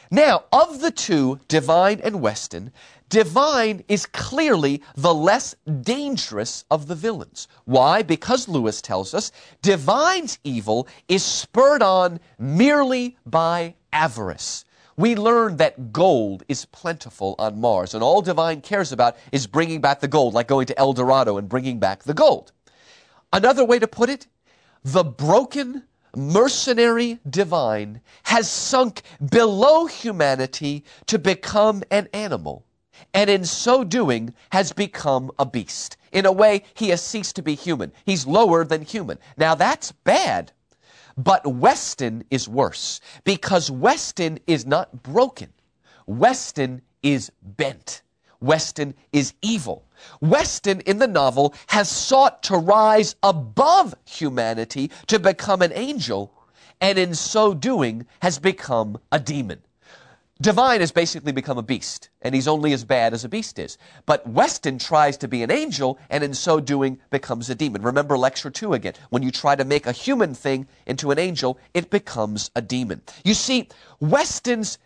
Now, of the two, Divine and Weston, Divine is clearly the less dangerous of the villains. Why? Because Lewis tells us Divine's evil is spurred on merely by avarice. We learn that gold is plentiful on Mars, and all Divine cares about is bringing back the gold, like going to El Dorado and bringing back the gold. Another way to put it, the broken, mercenary Divine has sunk below humanity to become an animal, and in so doing has become a beast. In a way, he has ceased to be human. He's lower than human. Now that's bad, but Weston is worse, because Weston is not broken. Weston is bent. Weston is evil. Weston, in the novel, has sought to rise above humanity to become an angel, and in so doing has become a demon. Divine has basically become a beast, and he's only as bad as a beast is. But Weston tries to be an angel, and in so doing becomes a demon. Remember lecture 2 again. When you try to make a human thing into an angel, it becomes a demon. You see, Weston's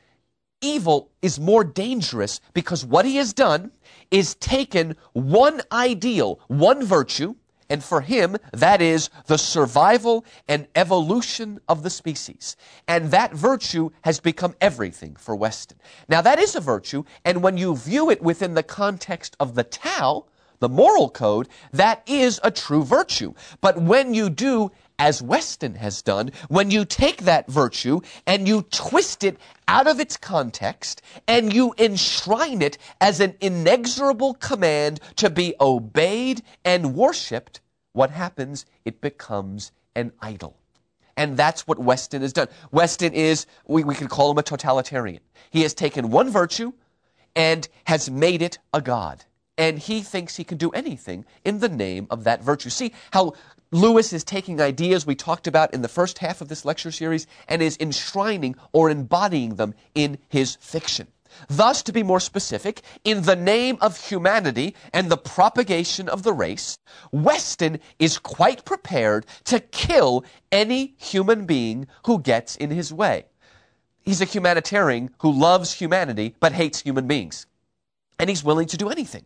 evil is more dangerous because what he has done is taken one ideal, one virtue, and for him, that is the survival and evolution of the species. And that virtue has become everything for Weston. Now, that is a virtue, and when you view it within the context of the Tao, the moral code, that is a true virtue. But when you do, as Weston has done, when you take that virtue and you twist it out of its context and you enshrine it as an inexorable command to be obeyed and worshipped, what happens? It becomes an idol. And that's what Weston has done. Weston is, we could call him a totalitarian. He has taken one virtue and has made it a god. And he thinks he can do anything in the name of that virtue. See how Lewis is taking ideas we talked about in the first half of this lecture series and is enshrining or embodying them in his fiction. Thus, to be more specific, in the name of humanity and the propagation of the race, Weston is quite prepared to kill any human being who gets in his way. He's a humanitarian who loves humanity but hates human beings. And he's willing to do anything.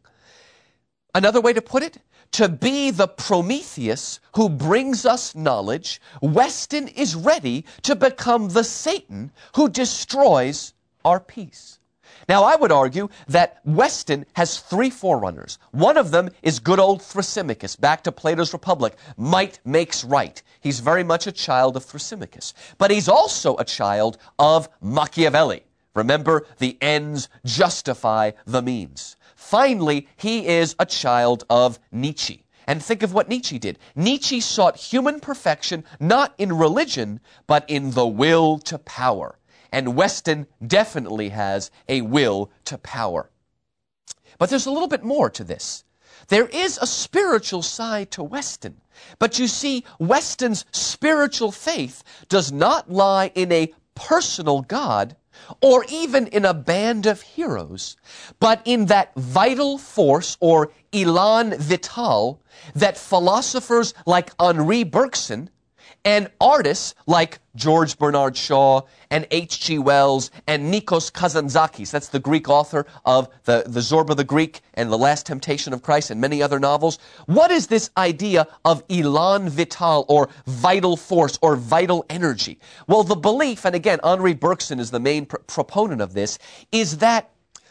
Another way to put it, to be the Prometheus who brings us knowledge, Weston is ready to become the Satan who destroys our peace. Now, I would argue that Weston has three forerunners. One of them is good old Thrasymachus, back to Plato's Republic. Might makes right. He's very much a child of Thrasymachus. But he's also a child of Machiavelli. Remember, the ends justify the means. Finally, he is a child of Nietzsche. And think of what Nietzsche did. Nietzsche sought human perfection not in religion, but in the will to power. And Weston definitely has a will to power. But there's a little bit more to this. There is a spiritual side to Weston. But you see, Weston's spiritual faith does not lie in a personal God or even in a band of heroes, but in that vital force or élan vital that philosophers like Henri Bergson and artists like George Bernard Shaw and H.G. Wells and Nikos Kazantzakis, that's the Greek author of the Zorba the Greek and The Last Temptation of Christ and many other novels. What is this idea of élan vital or vital force or vital energy? Well, the belief, and again, Henri Bergson is the main proponent of this, is that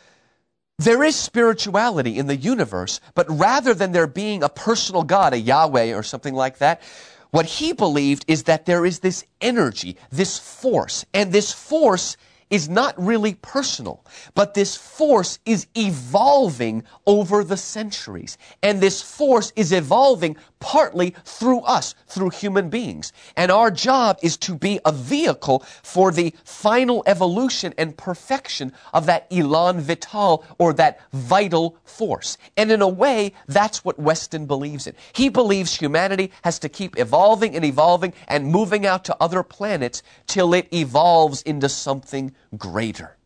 there is spirituality in the universe, but rather than there being a personal God, a Yahweh or something like that, what he believed is that there is this energy, this force, and this force is not really personal, but this force is evolving over the centuries. And this force is evolving partly through us, through human beings. And our job is to be a vehicle for the final evolution and perfection of that élan vital, or that vital force. And in a way, that's what Weston believes in. He believes humanity has to keep evolving and moving out to other planets till it evolves into something greater.